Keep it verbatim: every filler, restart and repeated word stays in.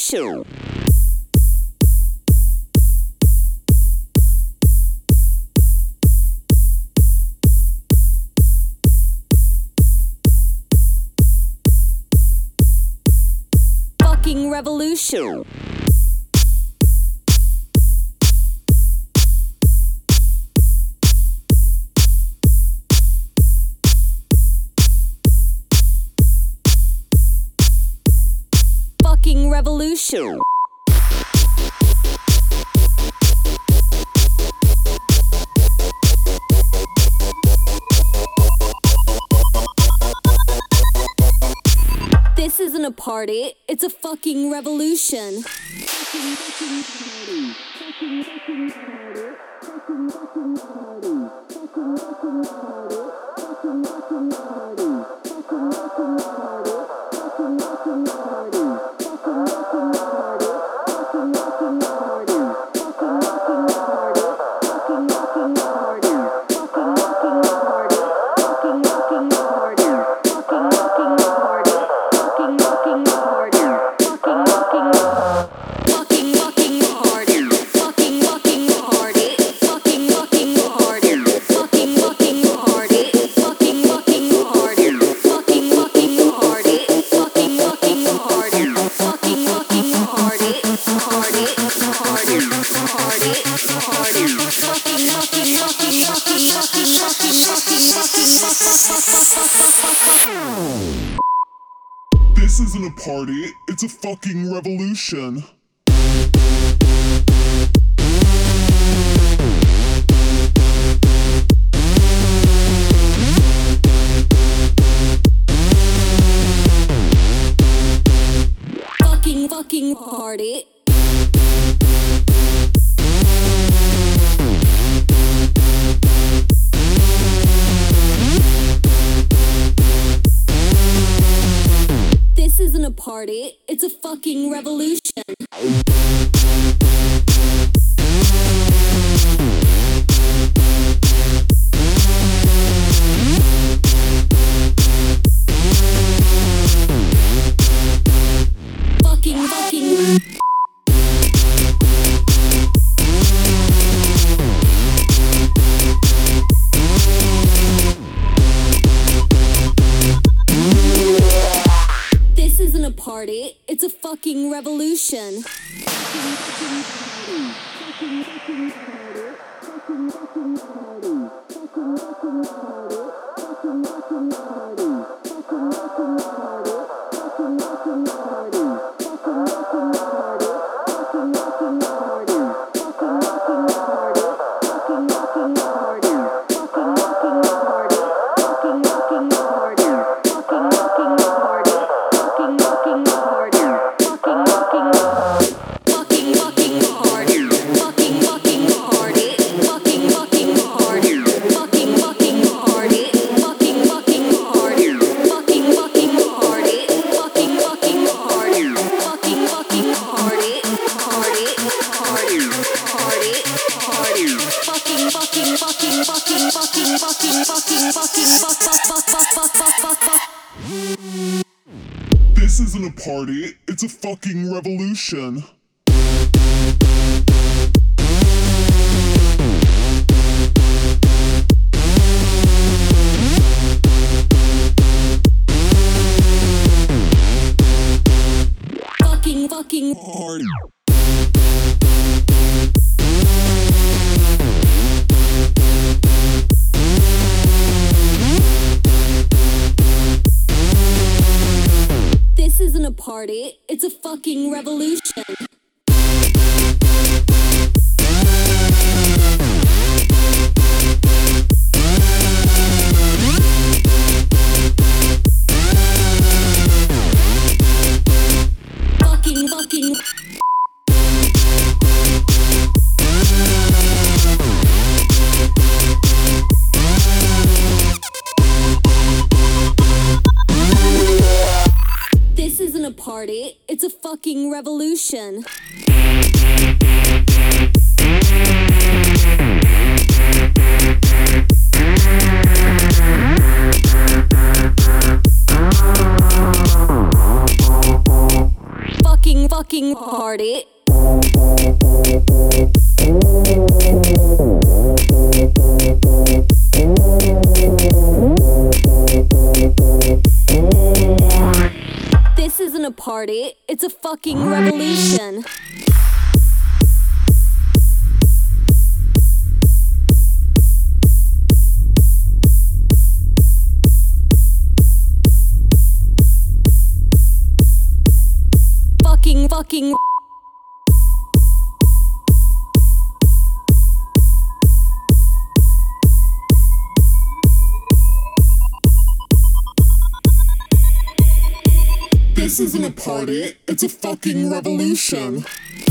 revolution. Fucking revolution. Fucking revolution. This isn't a party, it's a fucking revolution. Fucking, fucking party. Fucking, fucking party. Fucking, fucking party. Fucking, fucking party. Fucking, fucking party. Fucking, fucking party. Fucking, fucking party. Fucking, fucking party. Fucking, fucking party. Fucking, fucking party. Fucking, fucking party. Fucking, fucking party. Fucking, fucking party. Fucking, fucking party. Fucking, fucking party. Fucking, fucking fucking, fucking party. Fucking, fucking party. Fucking, fucking party. Fucking, fucking party. Fucking, fucking party. Fucking, fucking party. Fucking, fucking party. Fucking, fucking party. Party, party, party, party. Fucking, fucking, fucking, fucking, fucking, fucking, fucking, fucking. This isn't a party, it's a fucking revolution. Fucking, fucking party. This isn't a party, it's a fucking revolution. Fucking, fucking. This isn't a party, it's a fucking revolution. Fucking, fucking party. Fucking, fucking party. Fucking, fucking party. Fucking, fucking party. Fucking, fucking party. Fucking, fucking party. Fucking, fucking party. Fucking, fucking party. Fucking, fucking party. Fucking, fucking party. Fucking, fucking party. Fucking, fucking party. Fucking, fucking party. Fucking, fucking party. Fucking, fucking party. Fucking, fucking fucking, fucking party. Fucking, fucking party. Fucking, fucking party. Fucking, fucking party. Fucking, fucking party. Fucking, fucking party. Fucking, fucking party. Fucking, fucking party. Party, party, party, party. Fucking, fucking, fucking, fucking, fucking, fucking, fucking, fucking, fuck, fuck, fuck, fuck, fuck, fuck, fuck, fuck. This isn't a party, it's a fucking revolution. Fucking, fucking Party. This isn't a party, it's a fucking revolution. Fucking, fucking. This isn't a party, it's a fucking revolution. Fucking, fucking party. This isn't a party, it's a fucking revolution. Fucking, fucking. This isn't a party, it's a fucking revolution.